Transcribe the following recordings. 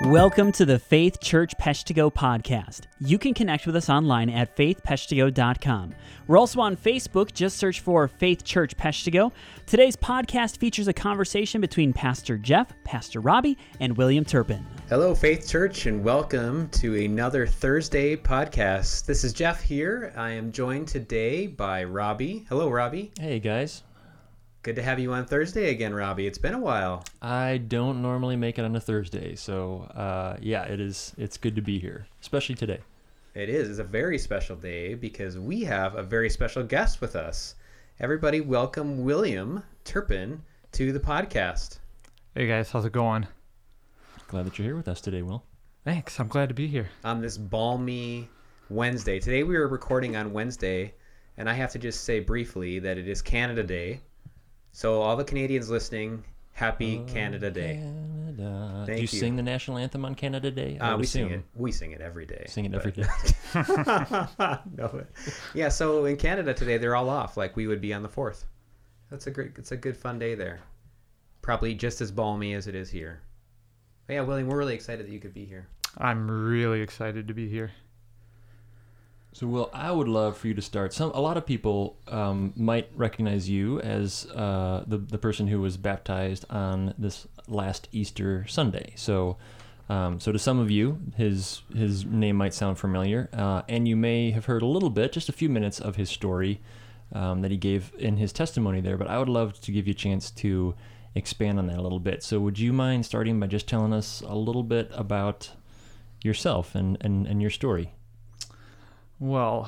Welcome to the Faith Church Peshtigo podcast. You can connect with us online at faithpeshtigo.com. We're also on Facebook. Just search for Faith Church Peshtigo. Today's podcast features a conversation between Pastor Jeff, Pastor Robbie, and William Turpin. Hello, Faith Church, and welcome to another Thursday podcast. This is Jeff here. I am joined today by Robbie. Hello, Robbie. Hey, guys. Good to have you on Thursday again, Robbie. It's been a while. I don't normally make it on a Thursday, so it's good to be here, especially today. It is. It's a very special day because we have a very special guest with us. Everybody welcome William Turpin to the podcast. Hey guys, how's it going? Glad that you're here with us today, Will. Thanks, I'm glad to be here. On this balmy Wednesday. Today we are recording on Wednesday, and I have to just say briefly that it is Canada Day. So all the Canadians listening, happy Canada Day. Canada. Thank Do you you. sing the national anthem on Canada Day? We sing it. We sing it every day. Sing it every day. No. Yeah, so in Canada today, they're all off like we would be on the 4th. It's a good fun day there. Probably just as balmy as it is here. But yeah, William, we're really excited that you could be here. I'm really excited to be here. So, Will, I would love for you to start. A lot of people might recognize you as the person who was baptized on this last Easter Sunday. So to some of you, his name might sound familiar, and you may have heard a little bit, just a few minutes of his story that he gave in his testimony there. But I would love to give you a chance to expand on that a little bit. So, would you mind starting by just telling us a little bit about yourself and your story? Well,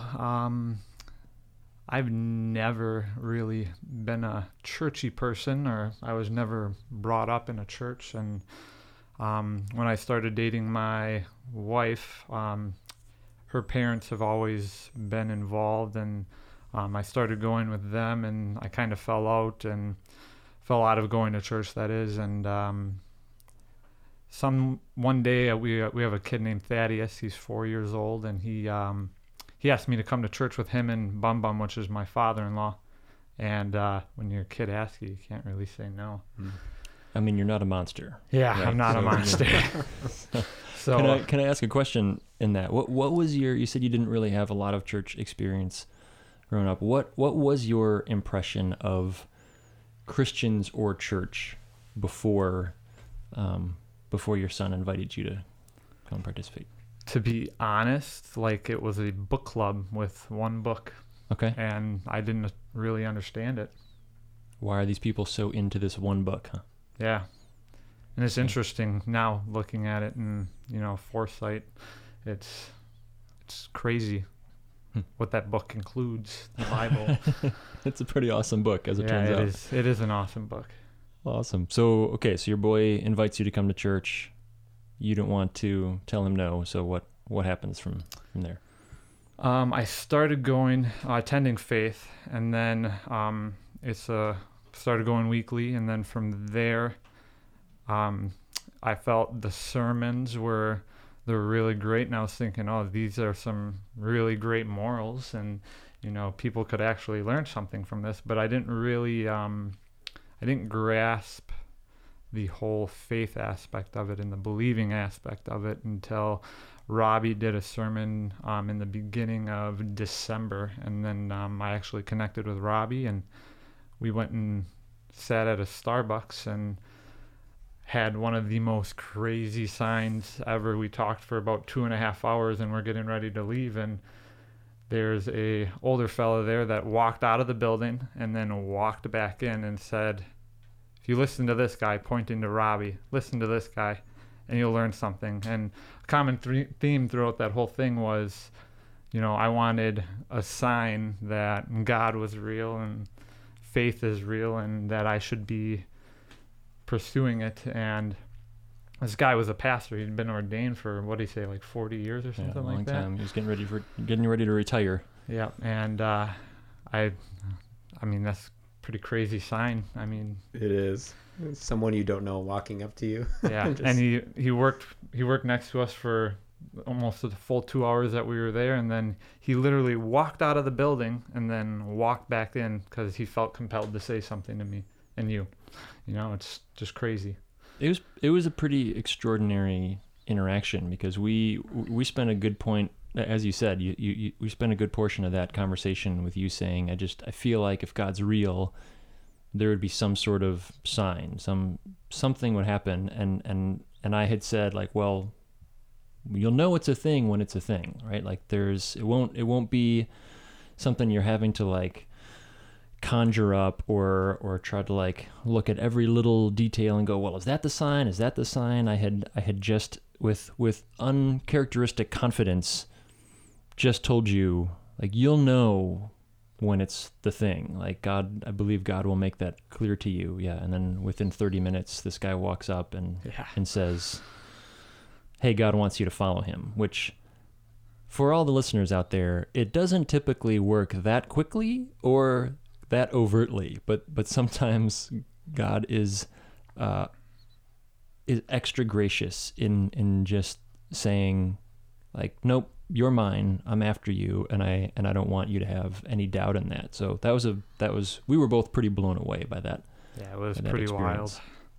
I've never really been a churchy person, or I was never brought up in a church. And when I started dating my wife, her parents have always been involved, and I started going with them, and I kind of fell out of going to church, that is. And one day we have a kid named Thaddeus. He's 4 years old, and he asked me to come to church with him and Bum Bum, which is my father-in-law. And when your kid asks you can't really say no. I mean, you're not a monster. Yeah, right? I'm not a monster. So Can I ask a question in that? What was you said you didn't really have a lot of church experience growing up. What was your impression of Christians or church before your son invited you to come participate? to be honest, like, it was a book club with one book. Okay. And I didn't really understand it. Why are these people so into this one book, huh? Yeah. And it's interesting now looking at it in, foresight. It's crazy what that book includes, the Bible. It's a pretty awesome book, as it turns out. It is an awesome book. Awesome. So your boy invites you to come to church. You don't want to tell him no. So what happens from there? I started attending Faith, and then started going weekly, and then from there, I felt the sermons they're really great, and I was thinking, these are some really great morals, and people could actually learn something from this. But I didn't really, I didn't grasp the whole faith aspect of it and the believing aspect of it until Robbie did a sermon in the beginning of December, and then I actually connected with Robbie, and we went and sat at a Starbucks and had one of the most crazy signs ever. We talked for about 2.5 hours, and we're getting ready to leave, and there's a older fella there that walked out of the building and then walked back in and said, "If you listen to this guy," pointing to Robbie, "listen to this guy, and you'll learn something." And a common theme throughout that whole thing was, I wanted a sign that God was real and faith is real, and that I should be pursuing it. And this guy was a pastor. He'd been ordained for, what did he say, like 40 years or something like that? A long time. He was getting ready to retire. Yeah, and I mean, that's pretty crazy sign. I mean, It is. Someone you don't know walking up to you. yeah. And he worked next to us for almost the full 2 hours that we were there, and then he literally walked out of the building and then walked back in because he felt compelled to say something to me and you. It's just crazy. It was a pretty extraordinary interaction, because we spent a good point, as you said, we spent a good portion of that conversation with you saying, I feel like if God's real, there would be some sort of sign, something would happen, and I had said, like, well, you'll know it's a thing when it's a thing, right? Like it won't be something you're having to like conjure up or try to like look at every little detail and go, well, is that the sign? Is that the sign? I had just with uncharacteristic confidence just told you, like, you'll know when it's the thing. Like, God, I believe God will make that clear to you. Yeah. And then within 30 minutes, this guy walks up and says, hey, God wants you to follow him, which for all the listeners out there, it doesn't typically work that quickly or that overtly, but sometimes God is extra gracious in just saying, like, nope, you're mine, I'm after you, and I don't want you to have any doubt in that. So that was we were both pretty blown away by that. Yeah, it was pretty wild.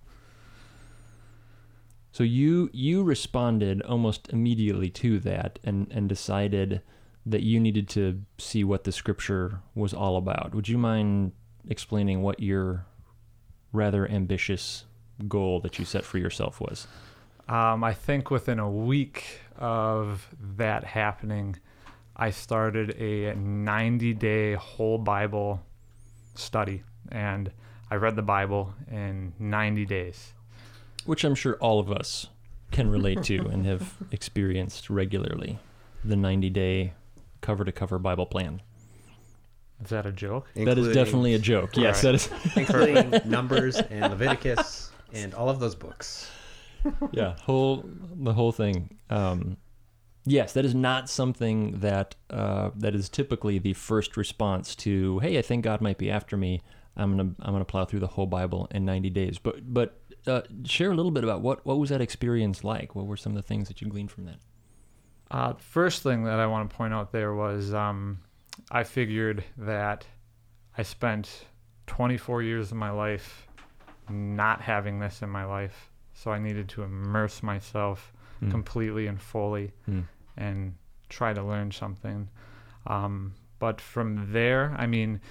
So you responded almost immediately to that and decided that you needed to see what the scripture was all about. Would you mind explaining what your rather ambitious goal that you set for yourself was? I think within a week of that happening, I started a 90-day whole Bible study, and I read the Bible in 90 days. Which I'm sure all of us can relate to and have experienced regularly. The 90-day cover-to-cover Bible plan. Is that a joke? That is definitely a joke. Yes, right. That is. Including Numbers and Leviticus and all of those books. Yeah, the whole thing. Yes, that is not something that is typically the first response to, hey, I think God might be after me. I'm gonna plow through the whole Bible in 90 days. But share a little bit about what was that experience like? What were some of the things that you gleaned from that? First thing that I want to point out there was I figured that I spent 24 years of my life not having this in my life, so I needed to immerse myself completely and fully and try to learn something. But from there, I mean,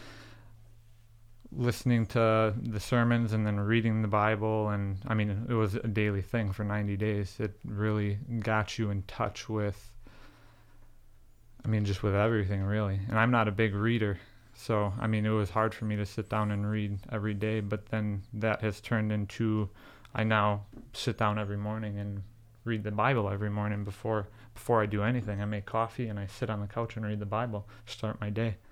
listening to the sermons and then reading the Bible, and I mean, it was a daily thing for 90 days. It really got you in touch with, I mean, just with everything, really. And I'm not a big reader, so I mean, it was hard for me to sit down and read every day, but then that has turned into, I now sit down every morning and read the Bible every morning before I do anything. I make coffee and I sit on the couch and read the Bible, start my day.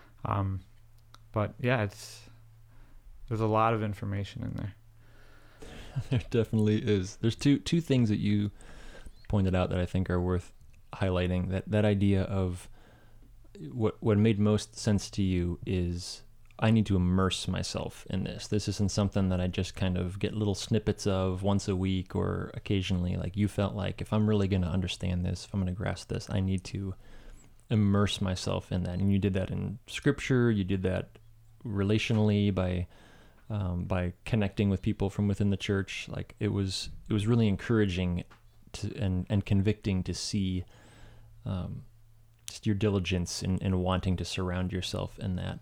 But yeah, there's a lot of information in there. There definitely is. There's two things that you pointed out that I think are worth highlighting. That idea of what made most sense to you is, I need to immerse myself in this. This isn't something that I just kind of get little snippets of once a week or occasionally. Like, you felt like, if I'm really going to understand this, if I'm going to grasp this, I need to immerse myself in that. And you did that in Scripture. You did that relationally by connecting with people from within the church. Like, it was really encouraging and convicting to see just your diligence in wanting to surround yourself in that.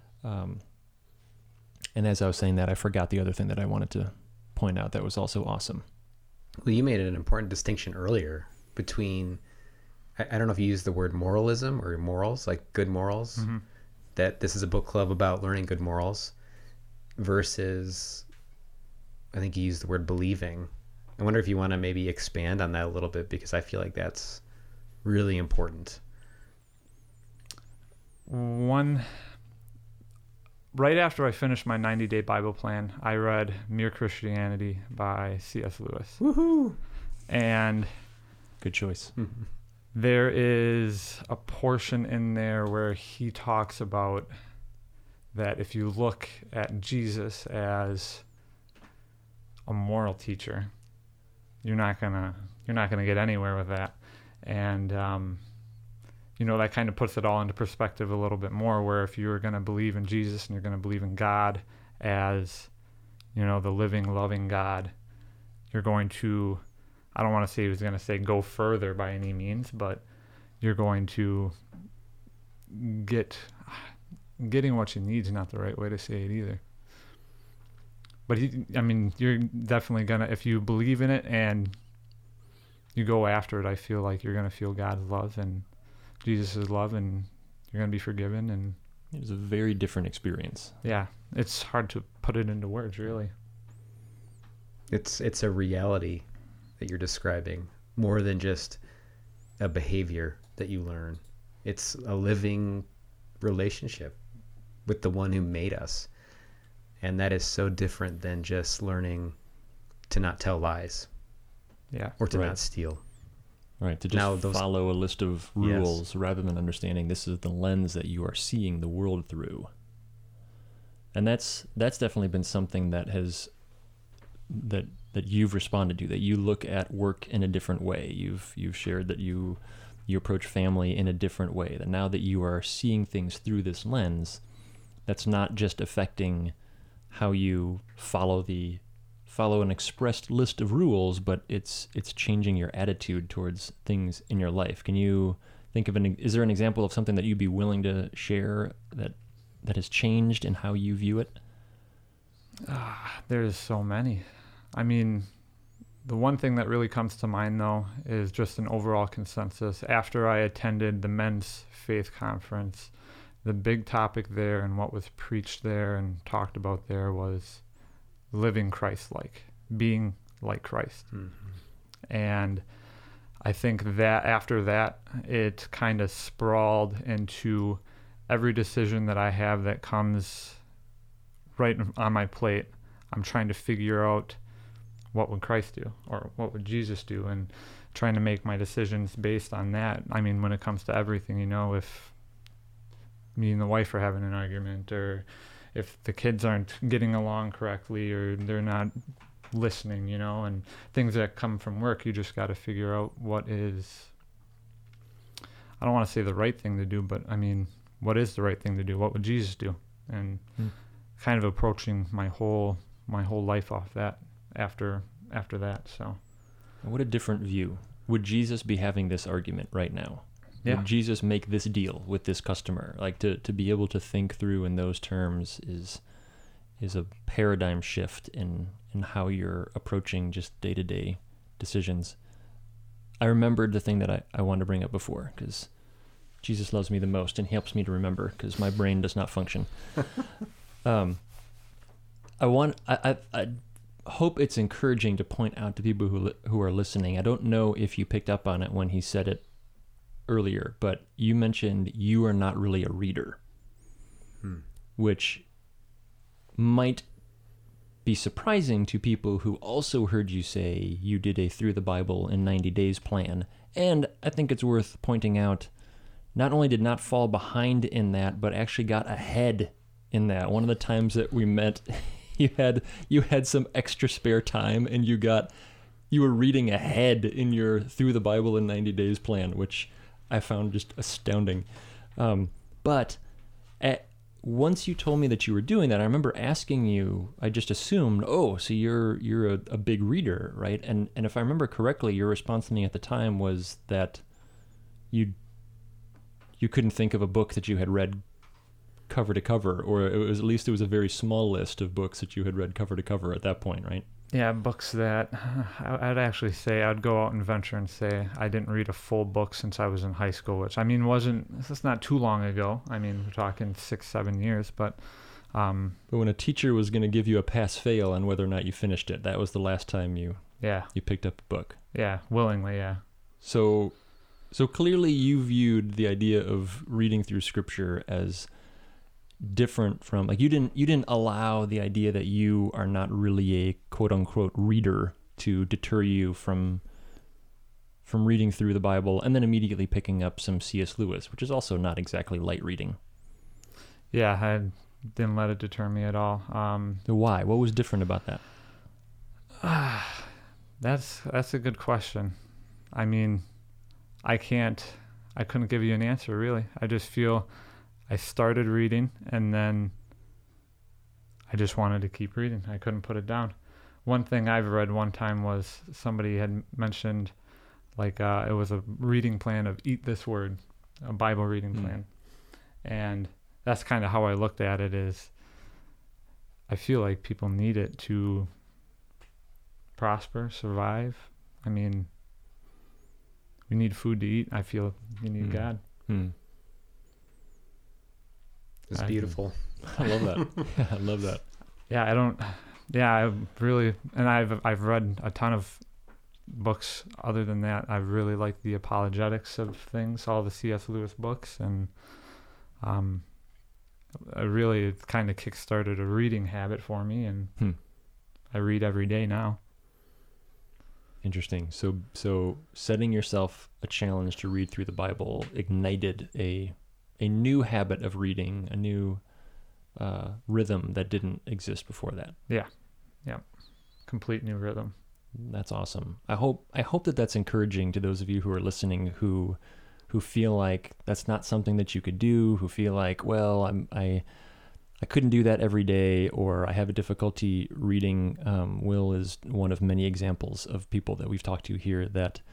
And as I was saying that, I forgot the other thing that I wanted to point out that was also awesome. Well, you made an important distinction earlier between, I don't know if you used the word moralism or morals, like good morals, that this is a book club about learning good morals, versus, I think you used the word believing. I wonder if you want to maybe expand on that a little bit, because I feel like that's really important. Right after I finished my 90-day Bible plan, I read Mere Christianity by C.S. Lewis. Woohoo! And good choice. There is a portion in there where he talks about that if you look at Jesus as a moral teacher, you're not gonna get anywhere with that. And that kind of puts it all into perspective a little bit more, where if you're going to believe in Jesus and you're going to believe in God as, the living, loving God, you're going to I don't want to say he was going to say go further by any means, but you're going to getting what you need is not the right way to say it either. But you're definitely gonna, if you believe in it and you go after it, I feel like you're gonna feel God's love and Jesus' love, and you're gonna be forgiven. And It was a very different experience. yeah, it's hard to put it into words, really. It's a reality that you're describing more than just a behavior that you learn. It's a living relationship with the one who made us. And that is so different than just learning to not tell lies Yeah. or to Right. not steal. Right, to just Now those- follow a list of rules rather than understanding this is the lens that you are seeing the world through. And that's definitely been something that has that you've responded to, that you look at work in a different way. You've shared that you approach family in a different way, that now that you are seeing things through this lens, that's not just affecting how you follow an expressed list of rules, but it's changing your attitude towards things in your life. Can you think of is there an example of something that you'd be willing to share that has changed in how you view it? There's so many. I mean, the one thing that really comes to mind, though, is just an overall consensus. After I attended the men's faith conference, the big topic there and what was preached there and talked about there was living Christ-like, being like Christ. Mm-hmm. And I think that after that, it kind of sprawled into every decision that I have that comes right on my plate. I'm trying to figure out what would Christ do or what would Jesus do, and trying to make my decisions based on that. I mean, when it comes to everything, if me and the wife are having an argument, or if the kids aren't getting along correctly, or they're not listening, and things that come from work, you just got to figure out what is, I don't want to say the right thing to do, but I mean, what is the right thing to do? What would Jesus do? And kind of approaching my whole life off that after that. So What a different view. Would Jesus be having this argument right now? Yeah. Would Jesus make this deal with this customer? Like to be able to think through in those terms is a paradigm shift in how you're approaching just day-to-day decisions. I remembered the thing that I wanted to bring up before, because Jesus loves me the most and he helps me to remember because my brain does not function. I hope it's encouraging to point out to people who are listening. I don't know if you picked up on it when he said it earlier, but you mentioned you are not really a reader, which might be surprising to people who also heard you say you did a Through the Bible in 90 Days plan. And I think it's worth pointing out, not only did not fall behind in that, but actually got ahead in that. One of the times that we met, you had some extra spare time and you were reading ahead in your Through the Bible in 90 Days plan, which I found just astounding. But once you told me that you were doing that, I remember asking you, I just assumed, oh, so you're a big reader, right? And if I remember correctly, your response to me at the time was that you couldn't think of a book that you had read cover to cover, or it was a very small list of books that you had read cover to cover at that point, right? yeah, books that I'd actually say I'd go out and venture and say I didn't read a full book since I was in high school, which I mean this is not too long ago. I mean, we're talking 6-7 years, but when a teacher was going to give you a pass-fail on whether or not you finished it, that was the last time you picked up a book. Yeah, willingly, yeah. So clearly you viewed the idea of reading through Scripture as different from, like, you didn't allow the idea that you are not really a quote-unquote reader to deter you from reading through the Bible and then immediately picking up some C.S. Lewis, which is also not exactly light reading. Yeah, I didn't let it deter me at all. So why? What was different about that? That's a good question. I mean, I couldn't give you an answer, really. I just feel I started reading and then I just wanted to keep reading. I couldn't put it down. one thing I've read one time was somebody had mentioned like it was a reading plan of eat this word, a Bible reading plan. And that's kind of how I looked at it is I feel like people need it to prosper, survive. I mean, we need food to eat. I feel we need God. It's beautiful. I love that. Yeah, I love that. I really, and I've read a ton of books other than that. I really like the apologetics of things, all the C.S. Lewis books, and I really kind of kickstarted a reading habit for me, and I read every day now. Interesting. So setting yourself a challenge to read through the Bible ignited a new habit of reading, a new rhythm that didn't exist before that. Yeah. Complete new rhythm. That's awesome. I hope that that's encouraging to those of you who are listening who feel like that's not something that you could do, who feel like, well, I couldn't do that every day, or I have a difficulty reading. Will is one of many examples of people that we've talked to here that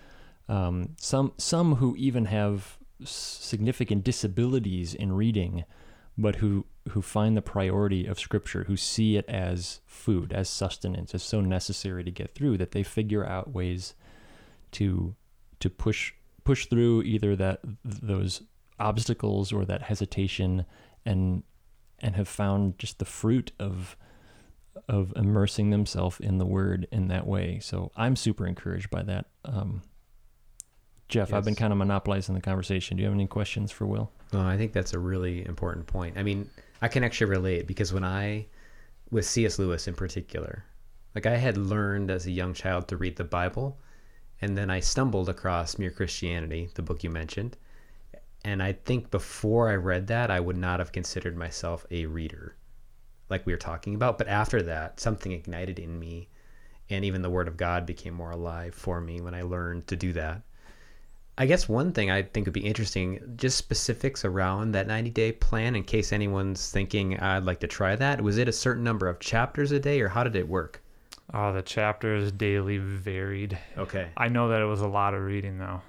some who even have significant disabilities in reading, but who find the priority of Scripture, who see it as food, as sustenance, as so necessary to get through that they figure out ways to push through either those obstacles or that hesitation, and have found just the fruit of immersing themselves in the Word in that way. So I'm super encouraged by that. Jeff, yes. I've been kind of monopolizing the conversation. Do you have any questions for Will? Oh, I think that's a really important point. I mean, I can actually relate because with C.S. Lewis in particular, like I had learned as a young child to read the Bible, and then I stumbled across Mere Christianity, the book you mentioned. And I think before I read that, I would not have considered myself a reader like we were talking about. But after that, something ignited in me, and even the Word of God became more alive for me when I learned to do that. I guess one thing I think would be interesting, just specifics around that 90-day plan in case anyone's thinking, I'd like to try that. Was it a certain number of chapters a day, or how did it work? Oh, the chapters daily varied. Okay. I know that it was a lot of reading, though.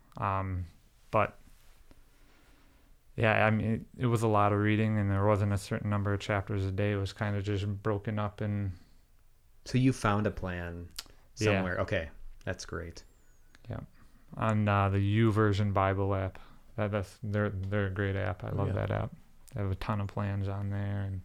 But, yeah, I mean, it was a lot of reading, and there wasn't a certain number of chapters a day. It was kind of just broken up. And so you found a plan somewhere. Yeah. Okay, that's great. Yeah. On the YouVersion Bible app. They're a great app. I love that app. They have a ton of plans on there, and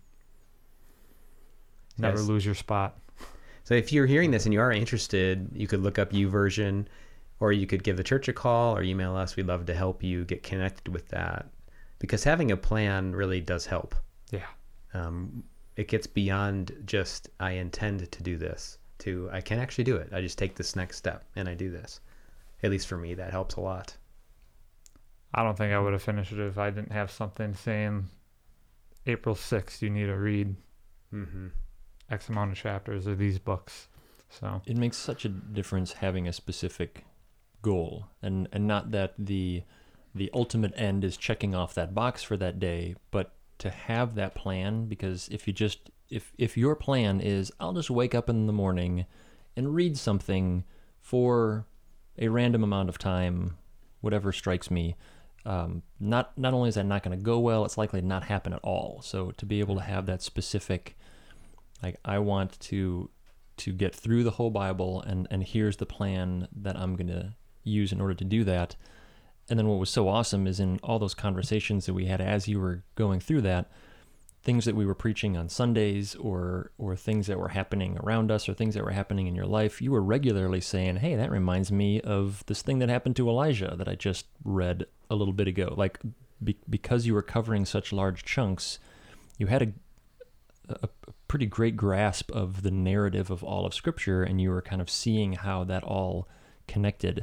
never lose your spot. So if you're hearing this and you are interested, you could look up YouVersion, or you could give the church a call or email us. We'd love to help you get connected with that, because having a plan really does help. Yeah. It gets beyond just I intend to do this to I can actually do it. I just take this next step and I do this. At least for me, that helps a lot. I don't think I would have finished it if I didn't have something saying April 6th, you need to read X amount of chapters of these books. So it makes such a difference having a specific goal, and not that the ultimate end is checking off that box for that day, but to have that plan, because if your plan is I'll just wake up in the morning and read something for a random amount of time, whatever strikes me, not only is that not going to go well, it's likely to not happen at all. So to be able to have that specific, like I want to get through the whole Bible, and here's the plan that I'm going to use in order to do that. And then what was so awesome is in all those conversations that we had as you were going through that, things that we were preaching on Sundays, or things that were happening around us, or things that were happening in your life, you were regularly saying, hey, that reminds me of this thing that happened to Elijah that I just read a little bit ago. Like, because you were covering such large chunks, you had a pretty great grasp of the narrative of all of Scripture, and you were kind of seeing how that all connected.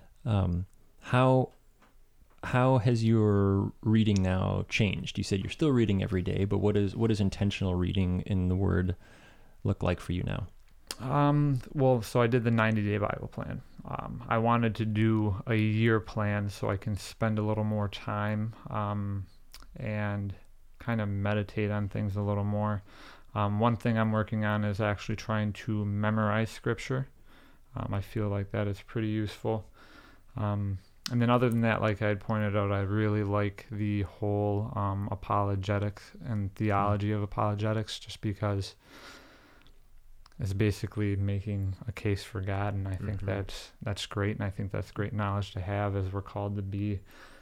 How has your reading now changed? You said you're still reading every day, but what is intentional reading in the Word look like for you now? Well, so I did the 90-day Bible plan. I wanted to do a year plan so I can spend a little more time and kind of meditate on things a little more. One thing I'm working on is actually trying to memorize scripture. I feel like that is pretty useful. And then other than that, like I had pointed out, I really like the whole apologetics and theology of apologetics, just because it's basically making a case for God, and I think that's great, and I think that's great knowledge to have as we're called to be,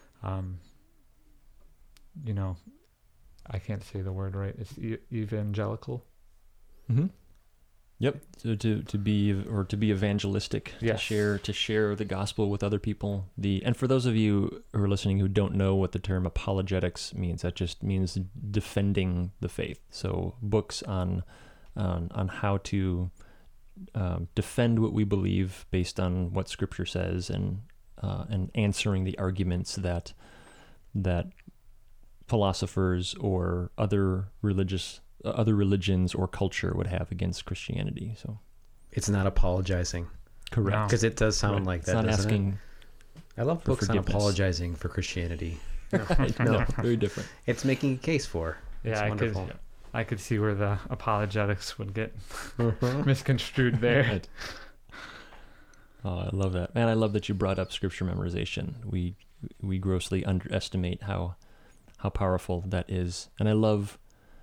I can't say the word right. It's evangelical. Mm-hmm. Yep. So to be evangelistic, yes. to share the gospel with other people. And for those of you who are listening who don't know what the term apologetics means, that just means defending the faith. So books on how to defend what we believe based on what Scripture says, and answering the arguments that philosophers or other religions or culture would have against Christianity. So it's not apologizing. Correct. Because it does sound like that, not doesn't asking. it? I love books on apologizing for Christianity. No, very different. It's making a case for. It's wonderful. I could see where the apologetics would get misconstrued there. Right. Oh, I love that. Man, I love that you brought up scripture memorization. We grossly underestimate how powerful that is. And I love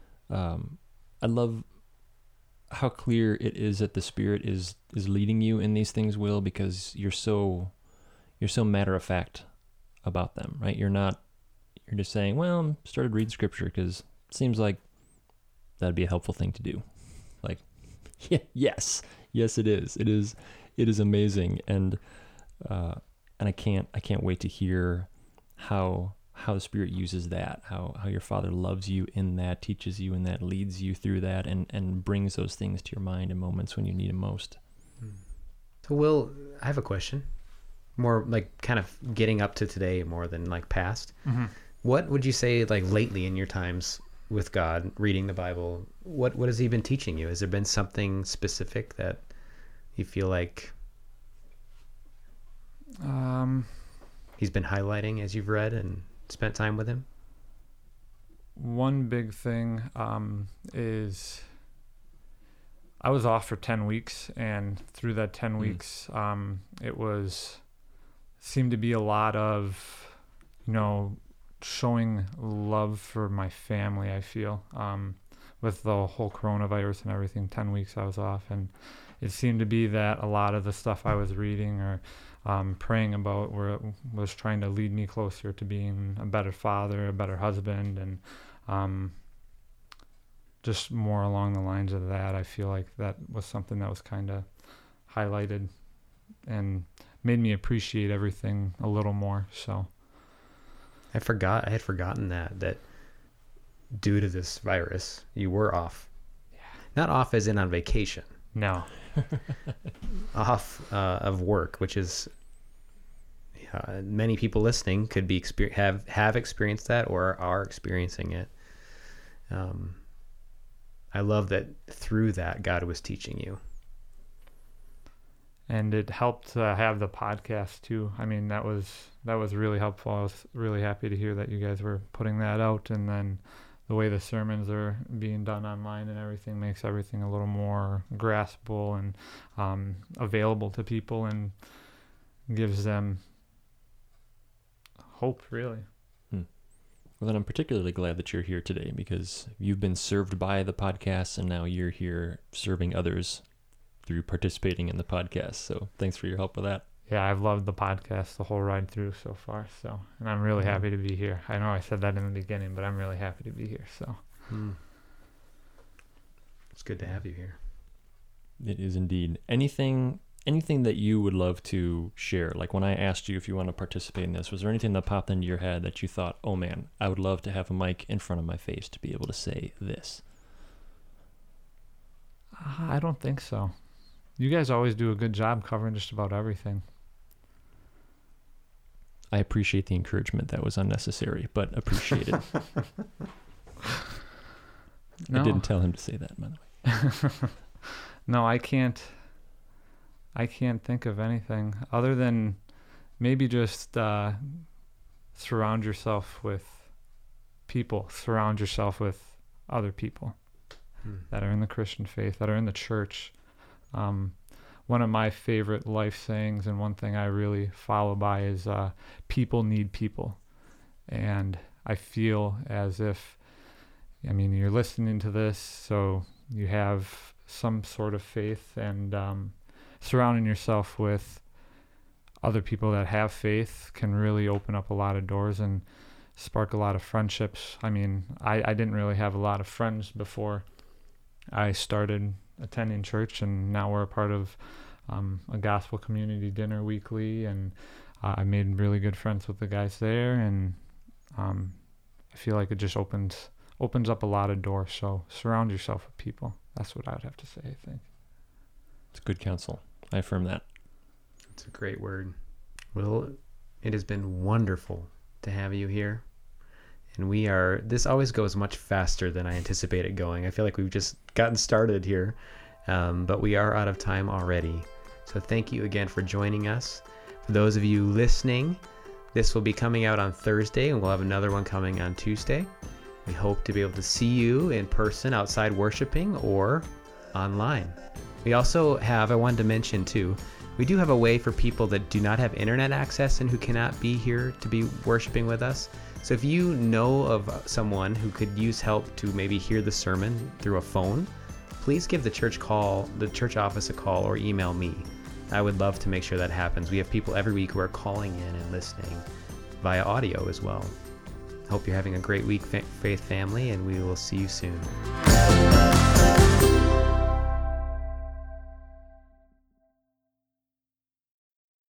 how clear it is that the Spirit is leading you in these things, Will, because you're so matter of fact about them, right? You're just saying, well, I started reading scripture because it seems like that'd be a helpful thing to do. Like, yes, it is. It is amazing, and I can't wait to hear how the Spirit uses that, how your Father loves you in that, teaches you in that, leads you through that, and brings those things to your mind in moments when you need them most. So, Will, I have a question. More like kind of getting up to today more than like past. Mm-hmm. What would you say, like, lately in your times with God, reading the Bible, what has He been teaching you? Has there been something specific that you feel like He's been highlighting as you've read and spent time with Him? One big thing is I was off for 10 weeks, and through that 10 weeks, it seemed to be a lot of, showing love for my family, I feel, with the whole coronavirus and everything. 10 weeks I was off, and it seemed to be that a lot of the stuff I was reading or praying about was trying to lead me closer to being a better father, a better husband, and just more along the lines of that. I feel like that was something that was kind of highlighted and made me appreciate everything a little more. So I had forgotten that due to this virus, you were off. Yeah. Not off as in on vacation. No. Off of work, which is many people listening could be have experienced that or are experiencing it. I love that through that God was teaching you. And it helped have the podcast too. I mean, that was really helpful. I was really happy to hear that you guys were putting that out, and then the way the sermons are being done online and everything makes everything a little more graspable and available to people, and gives them hope, really. Well, then I'm particularly glad that you're here today, because you've been served by the podcast, and now you're here serving others through participating in the podcast. So thanks for your help with that. Yeah, I've loved the podcast the whole ride through so far. So, and I'm really happy to be here. I know I said that in the beginning, but I'm really happy to be here. So it's good to have you here. It is indeed. Anything that you would love to share? Like when I asked you if you want to participate in this, was there anything that popped into your head that you thought, oh man, I would love to have a mic in front of my face to be able to say this? I don't think so. You guys always do a good job covering just about everything. I appreciate the encouragement. That was unnecessary, but appreciate it. No. I didn't tell him to say that, by the way. No, I can't think of anything other than maybe just surround yourself with people. Surround yourself with other people. that are in the Christian faith, that are in the church. One of my favorite life sayings, and one thing I really follow by, is people need people. And I feel as if, I mean, you're listening to this, so you have some sort of faith, and surrounding yourself with other people that have faith can really open up a lot of doors and spark a lot of friendships. I mean, I didn't really have a lot of friends before I started attending church, and now we're a part of a gospel community dinner weekly, and I made really good friends with the guys there, and I feel like it just opens up a lot of doors. So surround yourself with people. That's what I would have to say, I think. It's good counsel. I affirm that. It's a great word. Well, it has been wonderful to have you here. And this always goes much faster than I anticipated going. I feel like we've just gotten started here, but we are out of time already. So thank you again for joining us. For those of you listening, this will be coming out on Thursday, and we'll have another one coming on Tuesday. We hope to be able to see you in person outside worshiping or online. We also have, I wanted to mention too, we do have a way for people that do not have internet access and who cannot be here to be worshiping with us. So if you know of someone who could use help to maybe hear the sermon through a phone, please give the church office a call, or email me. I would love to make sure that happens. We have people every week who are calling in and listening via audio as well. Hope you're having a great week, Faith family, and we will see you soon.